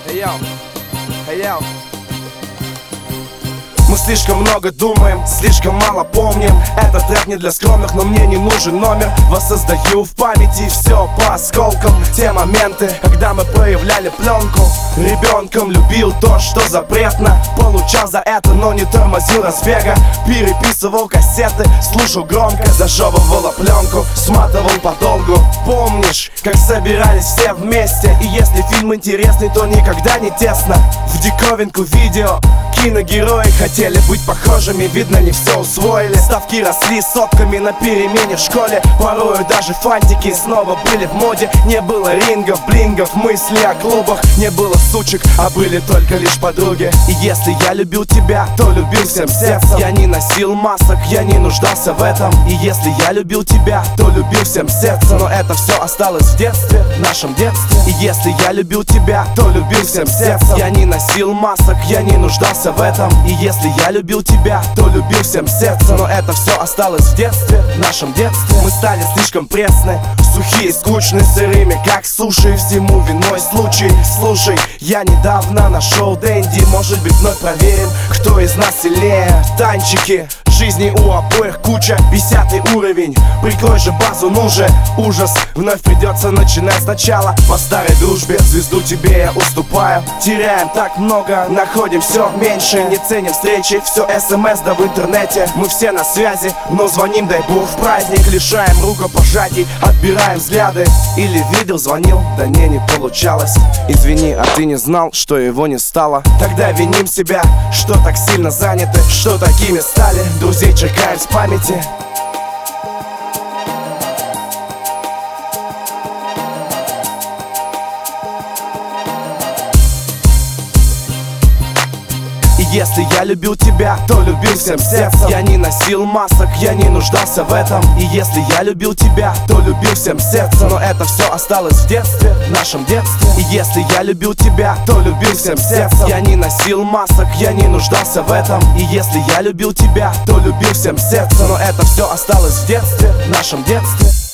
Hey yo. Hey yo. Мы слишком много думаем, слишком мало помним. Этот трек не для скромных, но мне не нужен номер. Воссоздаю в памяти все по осколкам. Те моменты, когда мы проявляли пленку. Ребенком любил то, что запретно. Получал за это, но не тормозил разбега. Переписывал кассеты, слушал громко. Зажевывала пленку, сматывал подолгу. Помнишь, как собирались все вместе? И если фильм интересный, то никогда не тесно. В диковинку видео киногерои хотели быть похожими, видно, не все усвоили. Ставки росли сотками на перемене в школе. Порою даже фантики снова были в моде. Не было рингов, блингов, мыслей о клубах. Не было сучек, а были только лишь подруги. И если я любил тебя, то любил всем сердцем. Я не носил масок, я не нуждался в этом. И если я любил тебя, то любил всем сердцем. Но это все осталось в детстве, в нашем детстве. И если я любил тебя, то любил всем сердцем. Я не носил масок, я не нуждался в этом. И если я любил тебя, то любил всем сердцем. Но это все осталось в детстве, в нашем детстве. Мы стали слишком пресны, сухие, скучные, сырыми, как суши. Всему виной случай. Слушай, я недавно нашел Дэнди. Может быть, вновь проверим, кто из нас сильнее. Танчики жизни у обоих куча, 50 уровень. Прикрой же базу, ну же. Ужас, вновь придется начинать сначала. По старой дружбе звезду тебе я уступаю. Теряем так много, находим все меньше. Не ценим встречи, все смс да в интернете. Мы все на связи, но звоним, дай бог, в праздник. Лишаем рукопожатий, отбираем взгляды. Или видел, звонил, да не получалось. Извини, а ты не знал, что его не стало. Тогда виним себя, что так сильно заняты, что такими стали. Друзей чекаем с памяти. Если я любил тебя, то любил всем сердцем. Я не носил масок, я не нуждался в этом. И если я любил тебя, то любил всем сердцем. Но это все осталось в детстве, в нашем детстве. И если я любил тебя, то любил всем сердцем. Я не носил масок, я не нуждался в этом. И если я любил тебя, то любил всем сердцем. Но это все осталось в детстве, в нашем детстве.